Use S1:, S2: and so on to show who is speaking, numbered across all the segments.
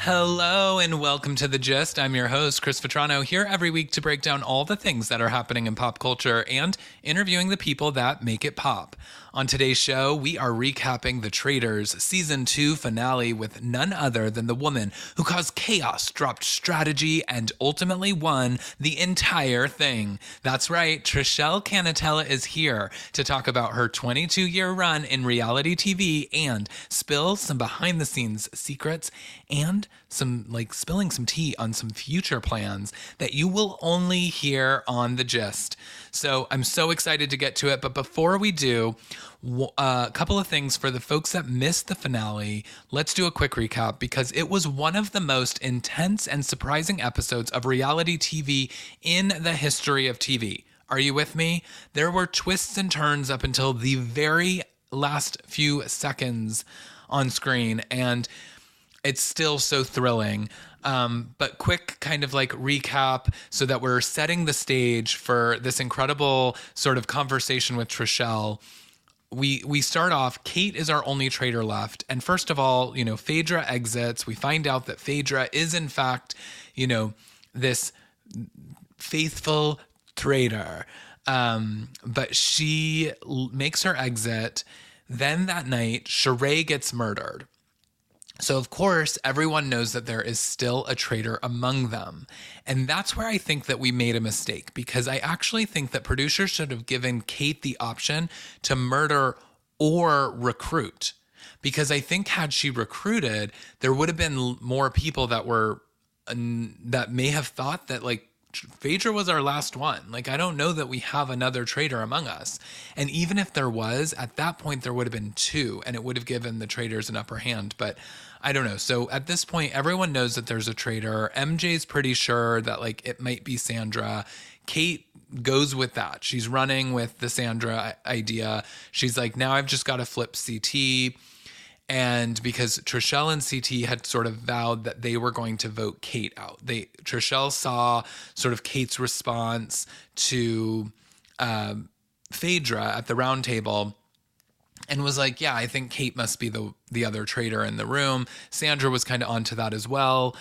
S1: Hello and welcome to The Gist. I'm your host, Chris Vetrano, here every week to break down all the things that are happening in pop culture and interviewing the people that make it pop. On today's show, we are recapping The Traitors Season 2 finale with none other than the woman who caused chaos, dropped strategy, and ultimately won the entire thing. That's right, Trishelle Cannatella is here to talk about her 22-year run in reality TV and spill some behind-the-scenes secrets and spilling some tea on some future plans that you will only hear on The Gist. So I'm so excited to get to it. But before we do, a couple of things for the folks that missed the finale. Let's do a quick recap because it was one of the most intense and surprising episodes of reality TV in the history of TV. Are you with me? There were twists and turns up until the very last few seconds on screen, and it's still so thrilling. But quick kind of recap so that we're setting the stage for this incredible sort of conversation with Trishelle. We start off, Kate is our only traitor left. And first of all, Phaedra exits. We find out that Phaedra is in fact, this faithful traitor. But she makes her exit. Then that night, Sheree gets murdered. So, of course, everyone knows that there is still a traitor among them. And that's where I think that we made a mistake, because I actually think that producers should have given Kate the option to murder or recruit. Because I think had she recruited, there would have been more people that may have thought that Phaedra was our last one. I don't know that we have another traitor among us. And even if there was, at that point, there would have been two, and it would have given the traitors an upper hand. But I don't know. So at this point, everyone knows that there's a traitor. MJ's pretty sure that it might be Sandra. Kate goes with that. She's running with the Sandra idea. She's like, now I've just got to flip CT. And because Trishelle and CT had sort of vowed that they were going to vote Kate out. Trishelle saw sort of Kate's response to Phaedra at the round table and was like, yeah, I think Kate must be the other traitor in the room. Sandra was kind of onto that as well.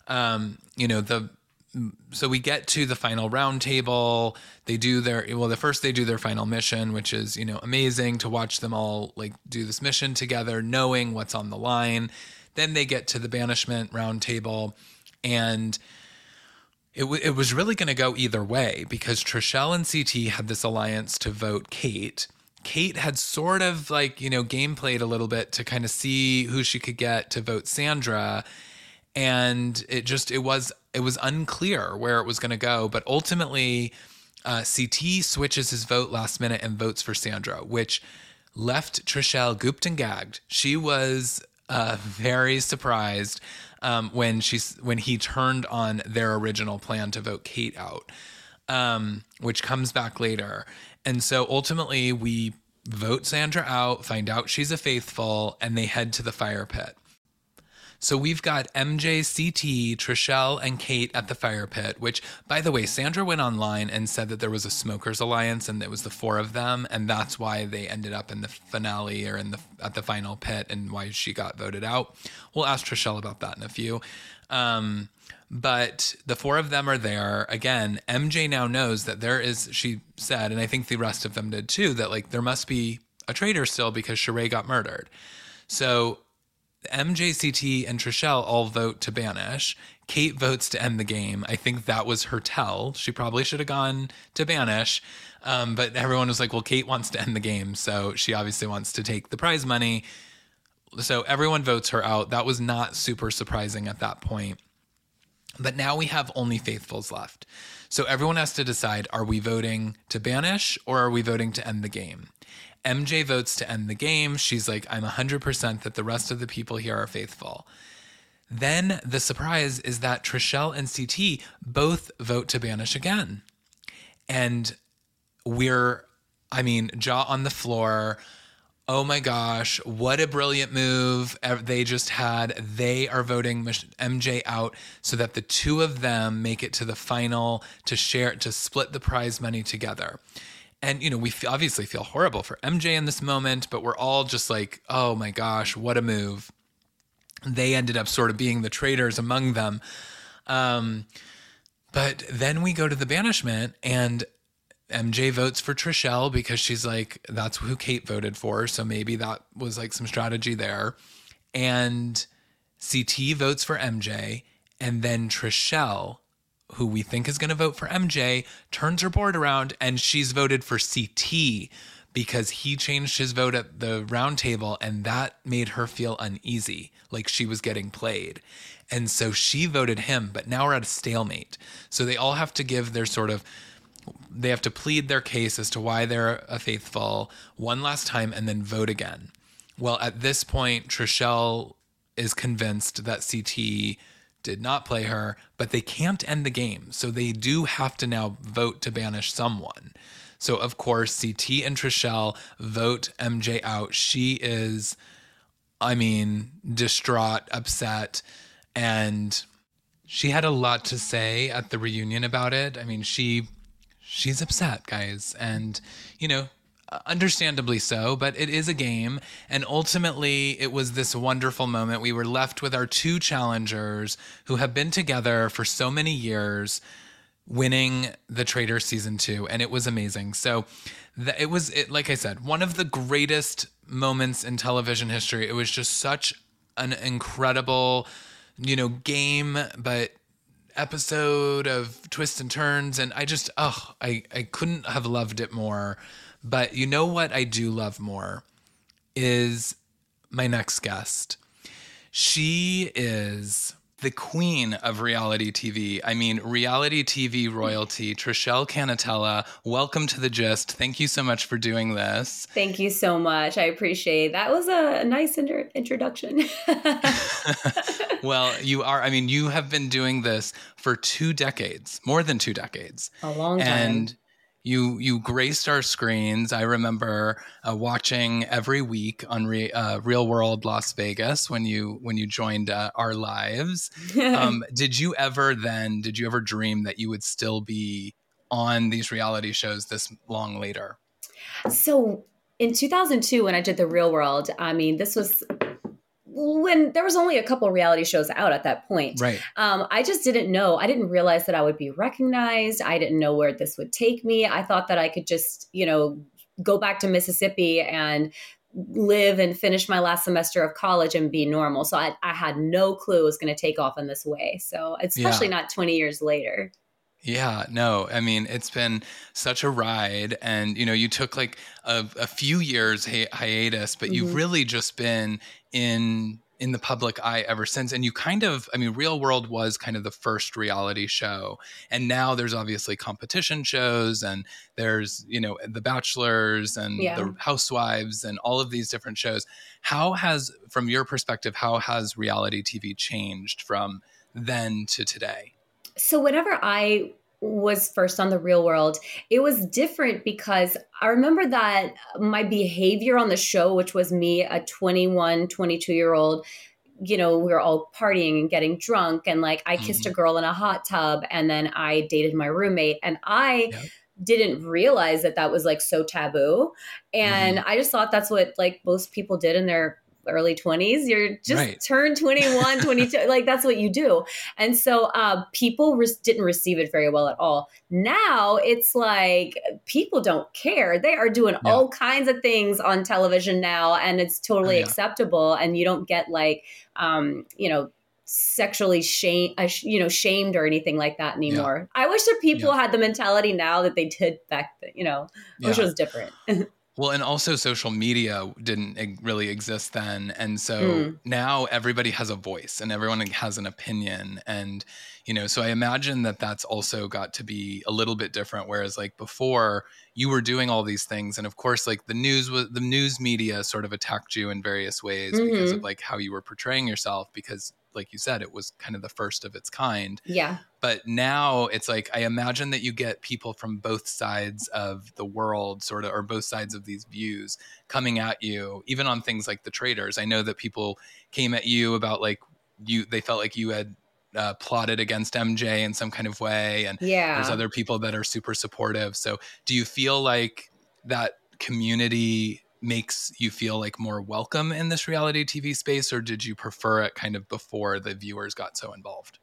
S1: So we get to the final round table. They do they do their final mission, which is, amazing to watch them all do this mission together, knowing what's on the line. Then they get to the banishment round table, and it was really going to go either way because Trishelle and CT had this alliance to vote Kate. Kate had sort of game played a little bit to kind of see who she could get to vote Sandra. And it was unclear where it was going to go. But ultimately, CT switches his vote last minute and votes for Sandra, which left Trishelle gooped and gagged. She was very surprised when he turned on their original plan to vote Kate out, which comes back later. And so ultimately, we vote Sandra out, find out she's a faithful, and they head to the fire pit. So we've got MJ, CT, Trishelle, and Kate at the fire pit, which, by the way, Sandra went online and said that there was a smokers alliance and it was the four of them. And that's why they ended up in the finale or at the final pit and why she got voted out. We'll ask Trishelle about that in a few. But the four of them are there. Again, MJ now knows that she said, and I think the rest of them did too, that there must be a traitor still because Sheree got murdered. So MJ, CT, and Trishelle all vote to banish. Kate votes to end the game. I think that was her tell. She probably should have gone to banish. But everyone was like, well, Kate wants to end the game. So she obviously wants to take the prize money. So everyone votes her out. That was not super surprising at that point. But now we have only faithfuls left. So everyone has to decide, are we voting to banish or are we voting to end the game? MJ votes to end the game. She's like, I'm 100% that the rest of the people here are faithful. Then the surprise is that Trishelle and CT both vote to banish again. And jaw on the floor. Oh my gosh, what a brilliant move they just had. They are voting MJ out so that the two of them make it to the final to split the prize money together. And, we obviously feel horrible for MJ in this moment, but we're all just like, oh my gosh, what a move. they ended up sort of being the traitors among them. But then we go to the banishment, and MJ votes for Trishelle because she's like, that's who Kate voted for. So maybe that was like some strategy there. And CT votes for MJ. And then Trishelle, who we think is going to vote for MJ, turns her board around and she's voted for CT because he changed his vote at the round table, and that made her feel uneasy, like she was getting played. And so she voted him, but now we're at a stalemate. So they all have to give their they have to plead their case as to why they're a faithful one last time and then vote again. Well, at this point, Trishelle is convinced that CT did not play her, but they can't end the game. So they do have to now vote to banish someone. So, of course, CT and Trishelle vote MJ out. She is, distraught, upset, and she had a lot to say at the reunion about it. She's upset, guys, and, understandably so, but it is a game. And ultimately, it was this wonderful moment. We were left with our two challengers who have been together for so many years, winning the Traitor season 2, and it was amazing. So it was like I said, one of the greatest moments in television history. It was just such an incredible, game, but episode of twists and turns, and I couldn't have loved it more. But you know what I do love more is my next guest. She is the queen of reality TV. Reality TV royalty, Trishelle Cannatella. Welcome to The Gist. Thank you so much for doing this.
S2: Thank you so much. I appreciate it. That was a nice introduction.
S1: Well, you have been doing this for 2 decades, more than 2 decades.
S2: A long time.
S1: And you graced our screens. I remember watching every week on Real World Las Vegas when you joined our lives. Did you ever dream that you would still be on these reality shows this long later?
S2: So in 2002, when I did The Real World, this was when there was only a couple reality shows out at that point.
S1: Right.
S2: I just didn't know. I didn't realize that I would be recognized. I didn't know where this would take me. I thought that I could just, go back to Mississippi and live and finish my last semester of college and be normal. So I had no clue it was going to take off in this way. So especially not 20 years later.
S1: Yeah, no, it's been such a ride, and, you took like a few years hiatus, but you've really just been in the public eye ever since. And you Real World was kind of the first reality show. And now there's obviously competition shows, and there's, The Bachelors and The Housewives and all of these different shows. From your perspective, how has reality TV changed from then to today?
S2: So whenever I was first on The Real World, it was different because I remember that my behavior on the show, which was me, a 21, 22-year-old, we were all partying and getting drunk. And I kissed a girl in a hot tub, and then I dated my roommate, and I didn't realize that was so taboo. And I just thought that's what most people did in their early 20s. You're just turned 21, 22, that's what you do. And so people didn't receive it very well at all. Now it's people don't care. They are doing all kinds of things on television now, and it's totally acceptable. And you don't get sexually shamed or anything like that anymore. I wish that people had the mentality now that they did back then, I wish it was different.
S1: Well, and also social media didn't really exist then. And so now everybody has a voice and everyone has an opinion. And, so I imagine that that's also got to be a little bit different. Whereas before you were doing all these things. And of course, the news media sort of attacked you in various ways because of how you were portraying yourself, because like you said, it was kind of the first of its kind.
S2: Yeah.
S1: But now it's I imagine that you get people from both sides of the world or both sides of these views coming at you, even on things like The Traitors. I know that people came at you about they felt like you had plotted against MJ in some kind of way. And there's other people that are super supportive. So do you feel like that community makes you feel like more welcome in this reality TV space, or did you prefer it kind of before the viewers got so involved?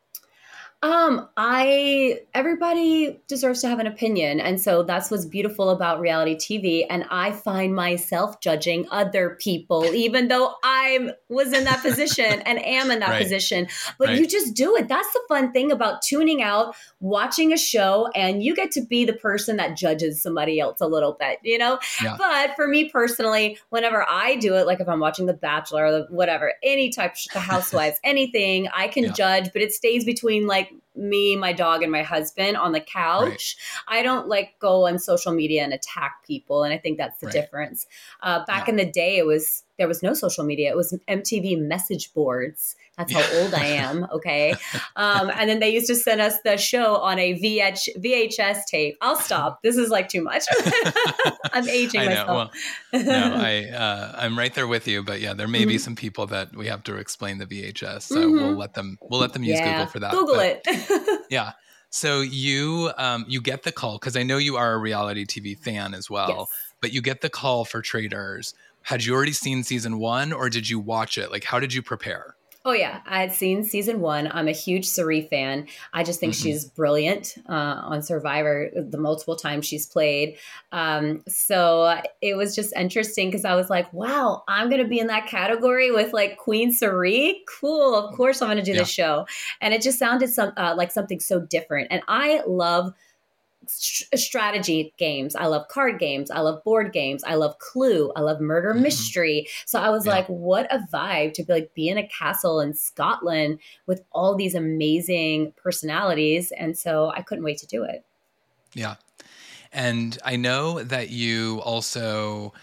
S2: Everybody deserves to have an opinion. And so that's what's beautiful about reality TV. And I find myself judging other people, even though I was in that position and am in that
S1: Right.
S2: position. But
S1: Right.
S2: you just do it. That's the fun thing about tuning out, watching a show, and you get to be the person that judges somebody else a little bit, you know?
S1: Yeah.
S2: But for me personally, whenever I do it, like if I'm watching The Bachelor or whatever, any type, The Housewives, anything, I can
S1: Yeah.
S2: judge, but it stays between like me, my dog, and my husband on the couch. Right. I don't like go on social media and attack people. And I think that's the difference. Back in the day, there was no social media. It was MTV message boards. That's how old I am. Okay. And then they used to send us the show on a VHS tape. I'll stop. This is like too much. I'm aging myself.
S1: Well, no, I'm right there with you, but yeah, there may be some people that we have to explain the VHS. So we'll let them use Google for that.
S2: Google it.
S1: Yeah. So you get the call, because I know you are a reality TV fan as well, but you get the call for Traitors. Had you already seen season 1, or did you watch it? Like, how did you prepare?
S2: Oh, yeah. I had seen season 1. I'm a huge Cirie fan. I just think she's brilliant on Survivor, the multiple times she's played. So it was just interesting because I was like, wow, I'm going to be in that category with like Queen Cirie. Cool. Of course, I'm going to do the show. And it just sounded like something so different. And I love strategy games. I love card games. I love board games. I love Clue. I love murder mystery. So I was like, what a vibe to be in a castle in Scotland with all these amazing personalities. And so I couldn't wait to do it. Yeah.
S1: And I know that you also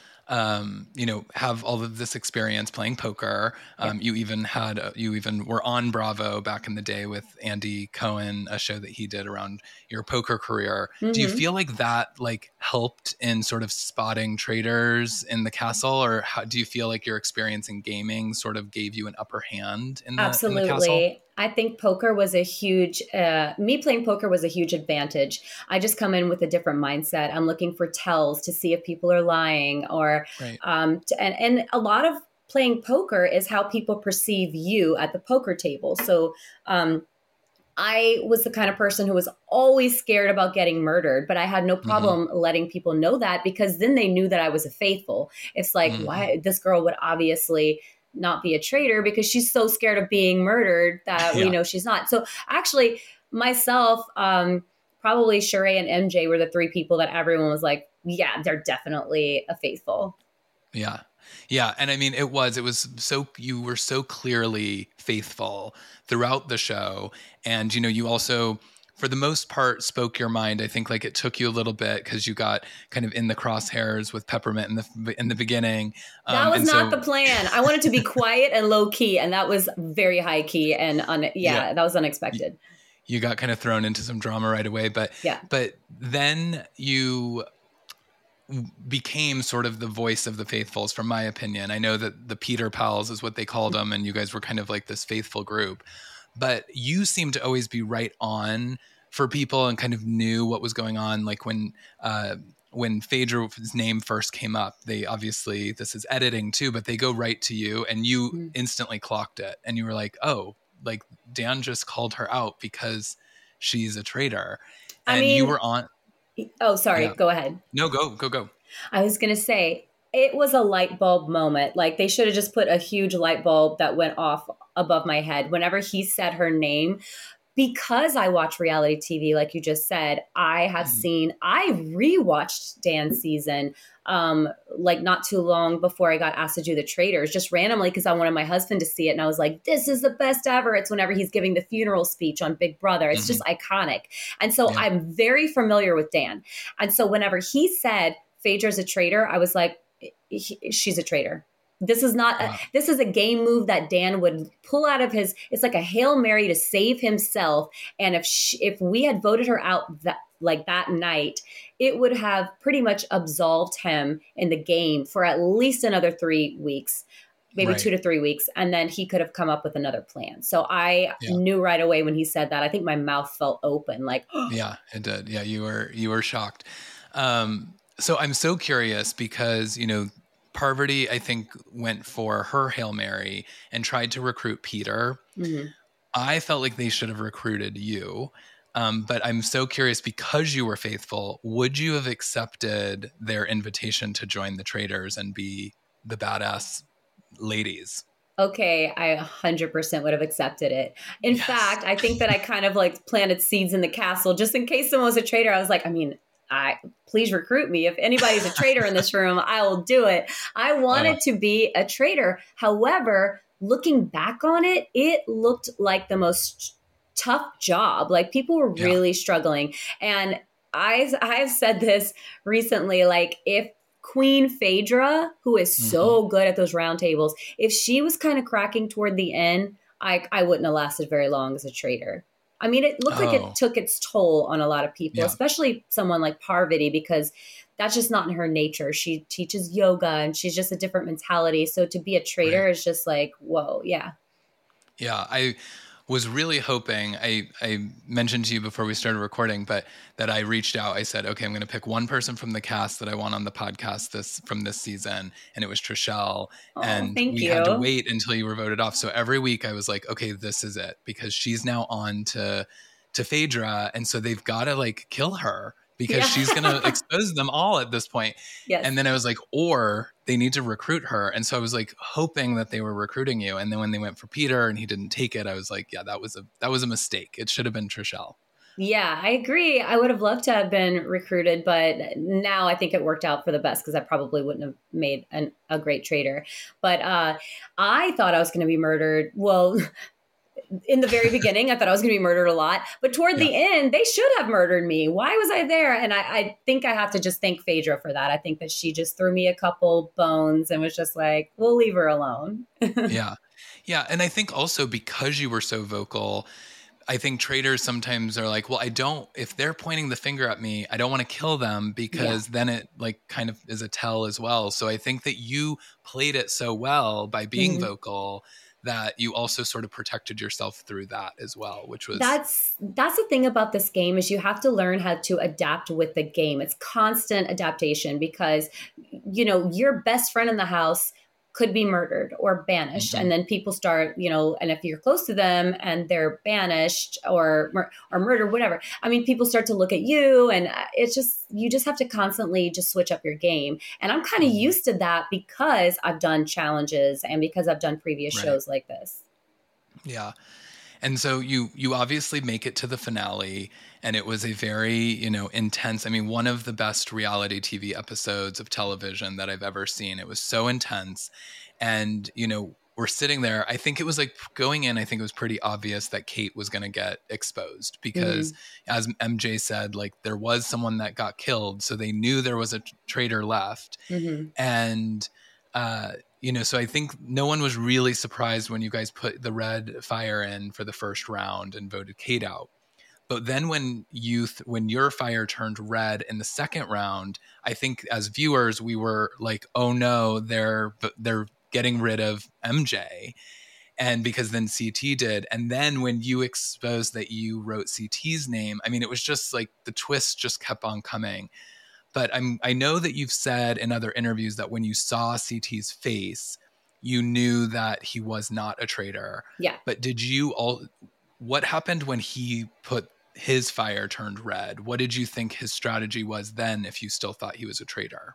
S1: have all of this experience playing poker. You even were on Bravo back in the day with Andy Cohen, a show that he did around your poker career. Do you feel like that helped in sort of spotting traitors in the castle, or how do you feel like your experience in gaming sort of gave you an upper hand in the castle?
S2: Absolutely. I think poker was me playing poker was a huge advantage. I just come in with a different mindset. I'm looking for tells to see if people are lying and a lot of playing poker is how people perceive you at the poker table. So, I was the kind of person who was always scared about getting murdered, but I had no problem letting people know that, because then they knew that I was a faithful. It's like, why this girl would obviously not be a traitor because she's so scared of being murdered that we know she's not. So actually myself, probably Sheree and MJ were the 3 people that everyone was like, yeah, they're definitely a faithful.
S1: Yeah. Yeah. And I mean, you were so clearly faithful throughout the show. And, you also, for the most part, spoke your mind. I think it took you a little bit because you got kind of in the crosshairs with Peppermint in the beginning.
S2: That was not the plan. I wanted to be quiet and low key. And that was very high key. And that was unexpected.
S1: You got kind of thrown into some drama right away. But then you became sort of the voice of the faithfuls, from my opinion. I know that the Peter Pals is what they called them, and you guys were kind of like this faithful group. But you seem to always be right on for people and kind of knew what was going on. Like when Phaedra's name first came up, they obviously, this is editing too, but they go right to you and you instantly clocked it. And you were like, oh, Dan just called her out because she's a traitor. And you were on...
S2: Oh, sorry. Yeah. Go ahead.
S1: No, go.
S2: I was going to say, it was a light bulb moment. They should have just put a huge light bulb that went off above my head whenever he said her name. Because I watch reality TV, like you just said, I rewatched Dan's season, not too long before I got asked to do the Traitors, just randomly because I wanted my husband to see it. And I was like, this is the best ever. It's whenever he's giving the funeral speech on Big Brother. It's just iconic. And so I'm very familiar with Dan. And so whenever he said Phaedra's a traitor, I was like, she's a traitor. This is not, this is a game move that Dan would pull out of it's like a Hail Mary to save himself. And if we had voted her out that night, it would have pretty much absolved him in the game for at least another 3 weeks, maybe 2 to 3 weeks. And then he could have come up with another plan. So I knew right away when he said that. I think my mouth felt open,
S1: Yeah, it did. Yeah, you were shocked. So I'm so curious because, Parvati, I think, went for her Hail Mary and tried to recruit Peter.
S2: Mm-hmm.
S1: I felt like they should have recruited you. But I'm so curious, because you were faithful, would you have accepted their invitation to join the Traitors and be the badass ladies?
S2: Okay, I 100% would have accepted it. In
S1: Yes.
S2: fact, I think that I kind of like planted seeds in the castle just in case someone was a traitor. I was like, I mean, please recruit me. If anybody's a traitor in this room, I will do it. I wanted to be a traitor. However, looking back on it, it looked like the most tough job. Like people were
S1: Yeah.
S2: really struggling. And I've said this recently, like if Queen Phaedra, who is so good at those round tables, if she was kind of cracking toward the end, I wouldn't have lasted very long as a traitor. I mean, it looked like it took its toll on a lot of people, especially someone like Parvati, because that's just not in her nature. She teaches yoga and she's just a different mentality. So to be a traitor is just like, whoa, yeah.
S1: Yeah, I was really hoping, I mentioned to you before we started recording, but that I reached out. I said, okay, I'm going to pick one person from the cast that I want on the podcast from this season. And it was Trishelle.
S2: Oh,
S1: and
S2: thank
S1: we
S2: you.
S1: had to wait until you were voted off. So every week I was like, okay, this is it, because she's now on to Phaedra. And so they've got to like kill her, because she's going to expose them all at this point.
S2: Yes.
S1: And then I was like, or they need to recruit her. And so I was like hoping that they were recruiting you. And then when they went for Peter and he didn't take it, I was like, yeah, that was a mistake. It should have been Trishelle.
S2: Yeah, I agree. I would have loved to have been recruited, but now I think it worked out for the best because I probably wouldn't have made a great traitor. But I thought I was going to be murdered. Well, in the very beginning, I thought I was going to be murdered a lot. But toward the end, they should have murdered me. Why was I there? And I think I have to just thank Phaedra for that. I think that she just threw me a couple bones and was just like, we'll leave her alone.
S1: Yeah. Yeah. And I think also because you were so vocal, I think traitors sometimes are like, well, if they're pointing the finger at me, I don't want to kill them, because then it like kind of is a tell as well. So I think that you played it so well by being vocal that you also sort of protected yourself through that as well, which was...
S2: That's the thing about this game, is you have to learn how to adapt with the game. It's constant adaptation, because, you know, your best friend in the house could be murdered or banished. And then people start, you know, and if you're close to them and they're banished or murdered, whatever, I mean, people start to look at you, and it's just, you just have to constantly just switch up your game. And I'm kind of used to that because I've done challenges and because I've done previous shows like this.
S1: Yeah. And so you obviously make it to the finale, and it was a very, you know, intense. I mean, one of the best reality TV episodes of television that I've ever seen. It was so intense. And, you know, we're sitting there. I think it was like going in, I think it was pretty obvious that Kate was going to get exposed, because as MJ said, like there was someone that got killed. So they knew there was a traitor left. And, you know, so I think no one was really surprised when you guys put the red fire in for the first round and voted Kate out. But then when your fire turned red in the second round, I think as viewers, we were like, oh no, they're getting rid of MJ. And because then CT did. And then when you exposed that you wrote CT's name, I mean, it was just like the twist just kept on coming. But I know that you've said in other interviews that when you saw CT's face, you knew that he was not a traitor.
S2: Yeah.
S1: But what happened when he put his fire turned red? What did you think his strategy was then, if you still thought he was a traitor?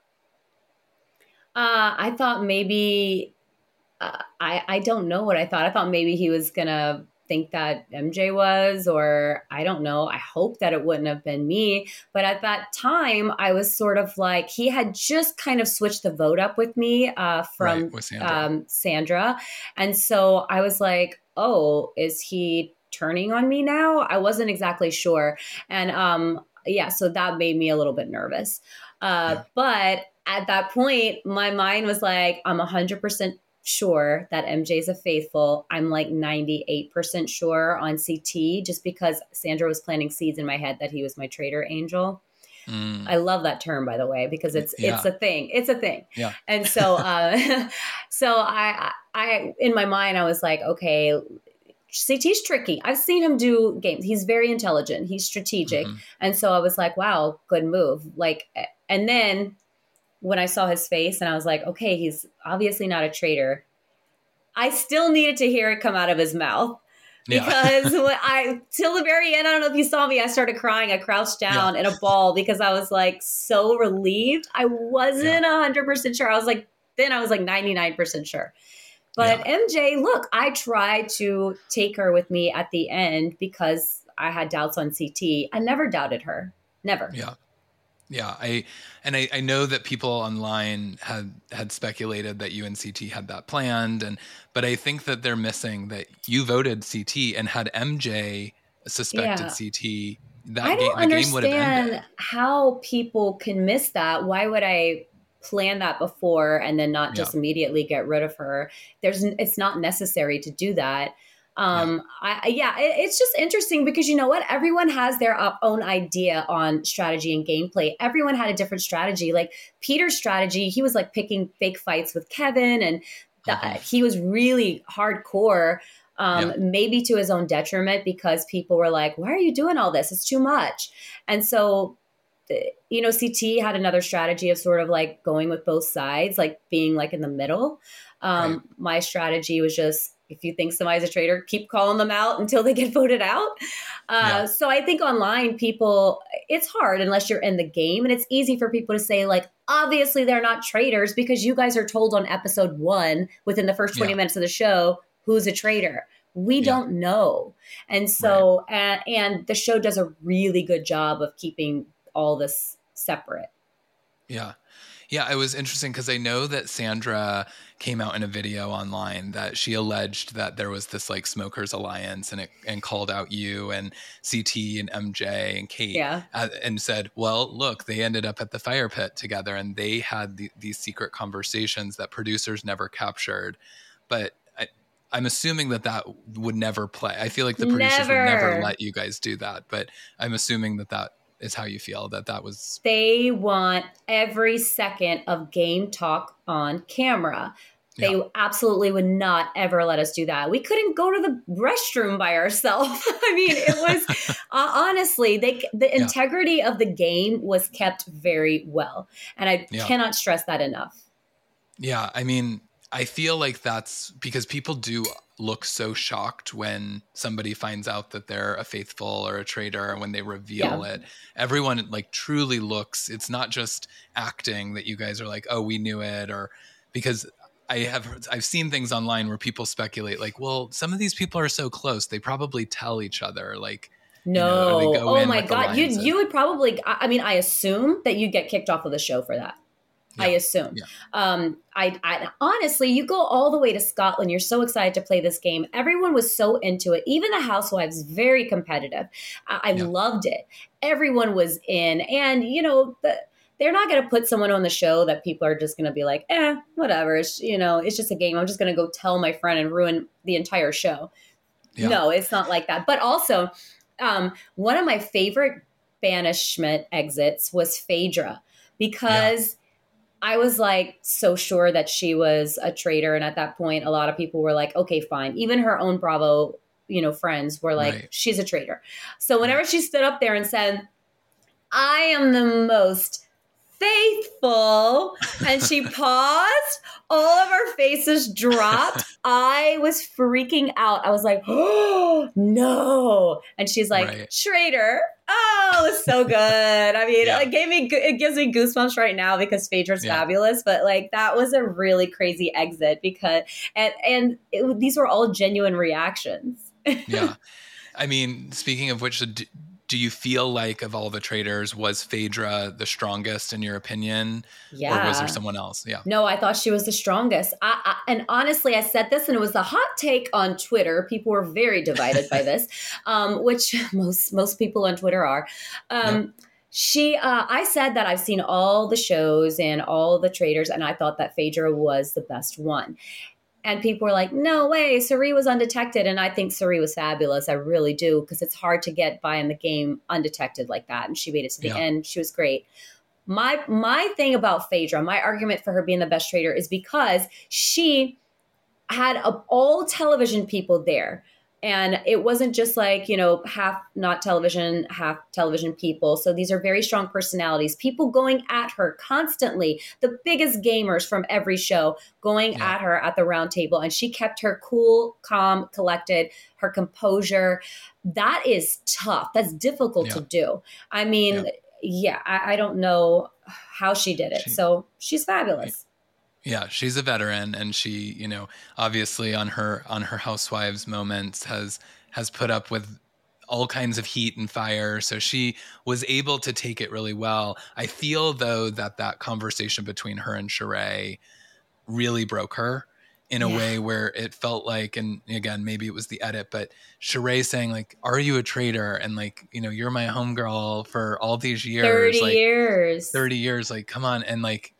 S2: I thought maybe, I don't know what I thought. I thought maybe he was going to think that MJ was, or I don't know. I hope that it wouldn't have been me. But at that time, I was sort of like, he had just kind of switched the vote up with me from Sandra. And so I was like, oh, is he turning on me now? I wasn't exactly sure. And so that made me a little bit nervous. But at that point, my mind was like, I'm 100% sure that MJ's a faithful. I'm like 98% sure on CT, just because Sandra was planting seeds in my head that he was my traitor angel. I love that term, by the way, because it's a thing. It's a thing.
S1: Yeah.
S2: And so, so I in my mind, I was like, okay, CT's tricky. I've seen him do games. He's very intelligent. He's strategic. And so I was like, wow, good move. Like, and then when I saw his face and I was like, okay, he's obviously not a traitor, I still needed to hear it come out of his mouth.
S1: Yeah.
S2: Because till the very end, I don't know if you saw me, I started crying. I crouched down in a ball because I was like so relieved. I wasn't 100% sure. I was like 99% sure. But MJ, look, I tried to take her with me at the end because I had doubts on CT. I never doubted her. Never.
S1: Yeah. Yeah, I know that people online had speculated that you and CT had that planned, but I think that they're missing that you voted CT and had MJ suspected CT.
S2: I don't understand how people can miss that. Why would I plan that before and then not just immediately get rid of her? It's not necessary to do that. It's just interesting because you know what? Everyone has their own idea on strategy and gameplay. Everyone had a different strategy. Like Peter's strategy, he was like picking fake fights with Kevin, and he was really hardcore, maybe to his own detriment because people were like, why are you doing all this? It's too much. And so, you know, CT had another strategy of sort of like going with both sides, like being like in the middle. My strategy was just, if you think somebody's a traitor, keep calling them out until they get voted out. So I think online people, it's hard unless you're in the game. And it's easy for people to say like, obviously they're not traitors because you guys are told on episode 1 within the first 20 minutes of the show, who's a traitor. We don't know. And so, and the show does a really good job of keeping all this separate.
S1: Yeah. Yeah, it was interesting because I know that Sandra came out in a video online that she alleged that there was this like smokers alliance and called out you and CT and MJ and Kate and said, well, look, they ended up at the fire pit together and they had these secret conversations that producers never captured. But I'm assuming that would never play. I feel like the producers would never let you guys do that, but I'm assuming that is how you feel, that was...
S2: They want every second of game talk on camera. They absolutely would not ever let us do that. We couldn't go to the restroom by ourselves. I mean, it was honestly, the integrity of the game was kept very well. And I cannot stress that enough.
S1: Yeah, I mean, I feel like that's because people do look so shocked when somebody finds out that they're a faithful or a traitor, and when they reveal it, everyone like truly looks, it's not just acting that you guys are like, oh, we knew it, or because I've seen things online where people speculate like, well, some of these people are so close, they probably tell each other like,
S2: no, you know, oh my God, you would probably, I mean, I assume that you'd get kicked off of the show for that. I assume. I honestly, you go all the way to Scotland. You're so excited to play this game. Everyone was so into it. Even the housewives, very competitive. I loved it. Everyone was in. And, you know, they're not going to put someone on the show that people are just going to be like, whatever. It's, you know, it's just a game. I'm just going to go tell my friend and ruin the entire show. Yeah. No, it's not like that. But also, one of my favorite banishment exits was Phaedra because... I was like so sure that she was a traitor. And at that point, a lot of people were like, okay, fine. Even her own Bravo, you know, friends were like, she's a traitor. So whenever she stood up there and said, I am the most faithful, and she paused, all of our faces dropped. I was freaking out. I was like, oh, no. And she's like, traitor. Oh, it's so good. I mean, it gives me goosebumps right now because Phaedra's fabulous. But like, that was a really crazy exit because, these were all genuine reactions.
S1: Yeah. I mean, speaking of which, do you feel like of all the traitors, was Phaedra the strongest in your opinion?
S2: Yeah.
S1: Or was there someone else? Yeah.
S2: No, I thought she was the strongest. And honestly, I said this and it was a hot take on Twitter. People were very divided by this, which most people on Twitter are. I said that I've seen all the shows and all the traitors, and I thought that Phaedra was the best one. And people were like, no way, Cirie was undetected. And I think Cirie was fabulous. I really do, because it's hard to get by in the game undetected like that. And she made it to the end. She was great. My thing about Phaedra, my argument for her being the best traitor is because she had all television people there. And it wasn't just like, half not television, half television people. So these are very strong personalities, people going at her constantly, the biggest gamers from every show going
S1: Yeah.
S2: at her at the round table. And she kept her cool, calm, collected, her composure. That is tough. That's difficult to
S1: Yeah.
S2: do. I mean,
S1: Yeah.
S2: yeah, I don't know how she did it.
S1: She,
S2: So she's fabulous.
S1: yeah, she's a veteran, and she, obviously on her Housewives moments has put up with all kinds of heat and fire. So she was able to take it really well. I feel though that conversation between her and Sheree really broke her in a
S2: Yeah.
S1: way where it felt like, and again, maybe it was the edit, but Sheree saying like, "Are you a traitor?" And like, you're my homegirl for all these
S2: 30
S1: years, like
S2: years.
S1: 30 years, like, come on. And like,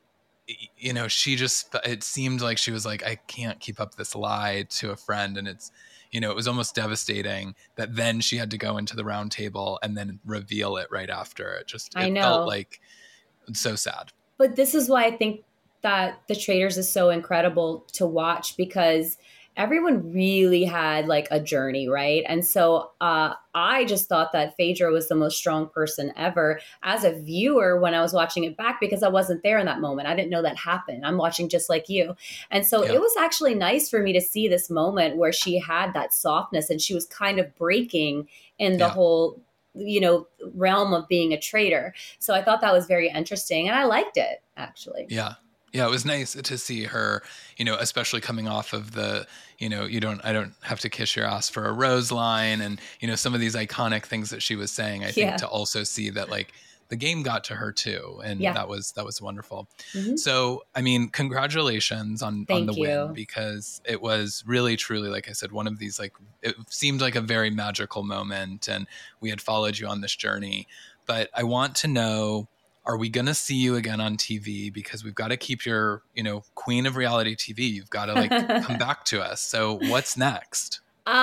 S1: she just, it seemed like she was like, I can't keep up this lie to a friend. And it's, it was almost devastating that then she had to go into the round table and then reveal it right after.
S2: I
S1: It felt
S2: know.
S1: like so sad.
S2: But this is why I think that The Traitors is so incredible to watch, because everyone really had like a journey, right? And so I just thought that Phaedra was the most strong person ever as a viewer when I was watching it back, because I wasn't there in that moment. I didn't know that happened. I'm watching just like you. And so
S1: Yeah.
S2: it was actually nice for me to see this moment where she had that softness and she was kind of breaking in the
S1: Yeah.
S2: whole realm of being a traitor. So I thought that was very interesting and I liked it, actually.
S1: Yeah. Yeah, it was nice to see her, especially coming off of the, I don't have to kiss your ass for a rose line, and, some of these iconic things that she was saying. I think to also see that like the game got to her too, and that was wonderful.
S2: Mm-hmm.
S1: So, I mean, congratulations on the win, because it was really truly, like I said, one of these, like, it seemed like a very magical moment, and we had followed you on this journey. But I want to know, are we going to see you again on TV? Because we've got to keep your, queen of reality TV. You've got to like come back to us. So what's next?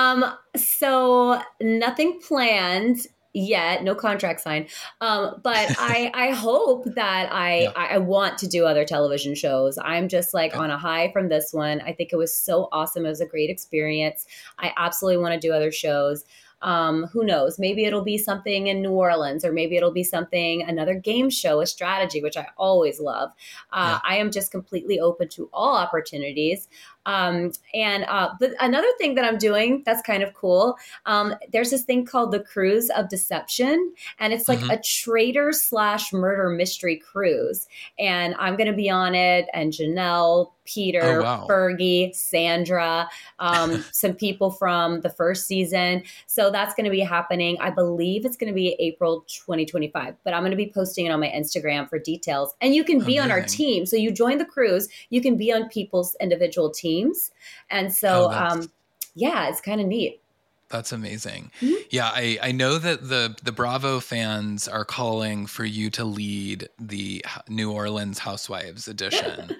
S2: So nothing planned yet, no contract signed. But I hope that I want to do other television shows. I'm just like on a high from this one. I think it was so awesome. It was a great experience. I absolutely want to do other shows. Who knows? Maybe it'll be something in New Orleans, or maybe it'll be another game show, a strategy, which I always love. I am just completely open to all opportunities. But another thing that I'm doing that's kind of cool, there's this thing called the Cruise of Deception, and it's like a traitor/murder mystery cruise. And I'm going to be on it, and Janelle, Peter, Fergie, Sandra, some people from the first season. So that's going to be happening. I believe it's going to be April 2025, but I'm going to be posting it on my Instagram for details. And you can be on our team. So you join the cruise, you can be on people's individual teams. And so, it's kind of neat.
S1: That's amazing. Mm-hmm. Yeah, I know that the Bravo fans are calling for you to lead the New Orleans Housewives edition.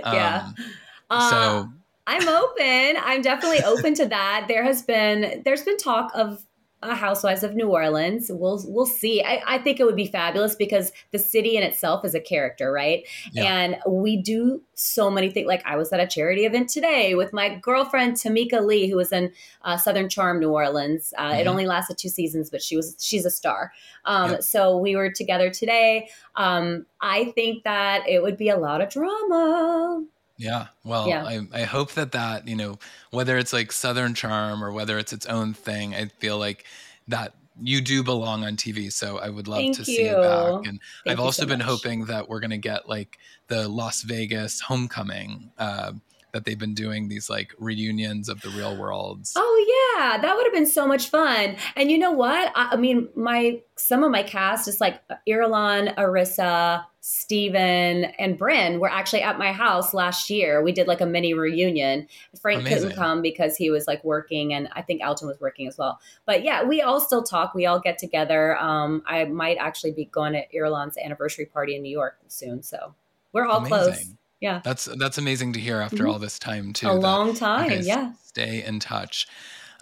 S2: So I'm open. I'm definitely open to that. There's been talk of Housewives of New Orleans. We'll see. I think it would be fabulous because the city in itself is a character, right? Yeah. And we do so many things. Like I was at a charity event today with my girlfriend Tamika Lee, who was in Southern Charm, New Orleans. It only lasted 2 seasons, but she's a star. So we were together today. I think that it would be a lot of drama.
S1: Yeah. Well, I hope that, whether it's like Southern Charm or whether it's its own thing, I feel like that you do belong on TV. So I would love to see you back. And I've also been hoping that we're going to get like the Las Vegas homecoming, that they've been doing these like reunions of the Real Worlds.
S2: Oh yeah, that would have been so much fun. And you know what? I mean, some of my cast is like Irulan, Arissa, Steven, and Bryn were actually at my house last year. We did like a mini reunion. Frank couldn't come because he was like working, and I think Alton was working as well. But yeah, we all still talk. We all get together. I might actually be going to Irulan's anniversary party in New York soon. So we're all close. Yeah.
S1: That's amazing to hear after all this time too.
S2: A long time. Yeah.
S1: Stay in touch.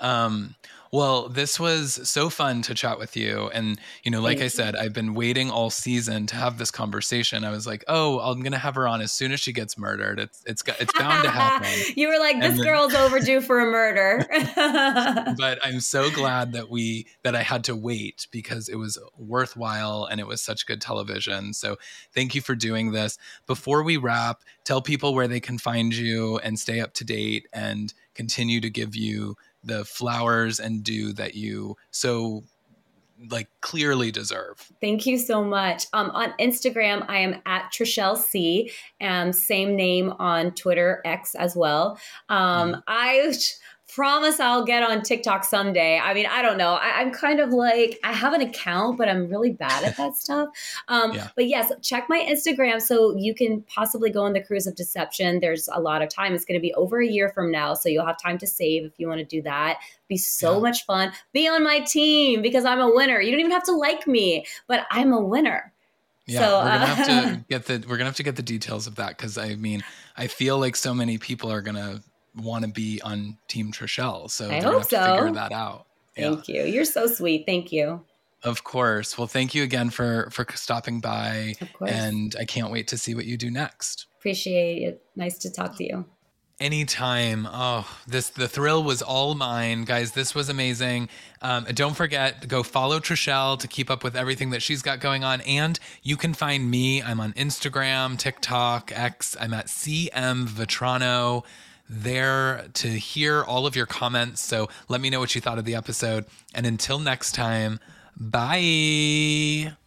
S1: Well, this was so fun to chat with you. And, like I said, I've been waiting all season to have this conversation. I was like, oh, I'm going to have her on as soon as she gets murdered. It's bound to happen.
S2: You were like, this girl's overdue for a murder.
S1: But I'm so glad that I had to wait because it was worthwhile and it was such good television. So thank you for doing this. Before we wrap, tell people where they can find you and stay up to date and continue to give you the flowers and due that you so clearly deserve.
S2: Thank you so much. On Instagram, I am at Trishelle C, and same name on Twitter, X as well. I promise I'll get on TikTok someday. I mean, I don't know. I'm kind of like, I have an account, but I'm really bad at that stuff. But yes, check my Instagram so you can possibly go on the Cruise of Deception. There's a lot of time. It's going to be over a year from now. So you'll have time to save if you want to do that. Be so much fun. Be on my team because I'm a winner. You don't even have to like me, but I'm a winner.
S1: Yeah, so, we're gonna have to get the details of that because I mean, I feel like so many people are gonna want to be on Team Trishelle. So
S2: I hope so.
S1: Figure that out.
S2: Thank you. You're so sweet. Thank you.
S1: Of course. Well, thank you again for stopping by.
S2: Of course.
S1: And I can't wait to see what you do next.
S2: Appreciate it. Nice to talk to you.
S1: Anytime. Oh, the thrill was all mine. Guys, this was amazing. Don't forget to go follow Trishelle to keep up with everything that she's got going on. And you can find me. I'm on Instagram, TikTok, X. I'm at CM Vetrano. There to hear all of your comments. So let me know what you thought of the episode. And until next time, bye.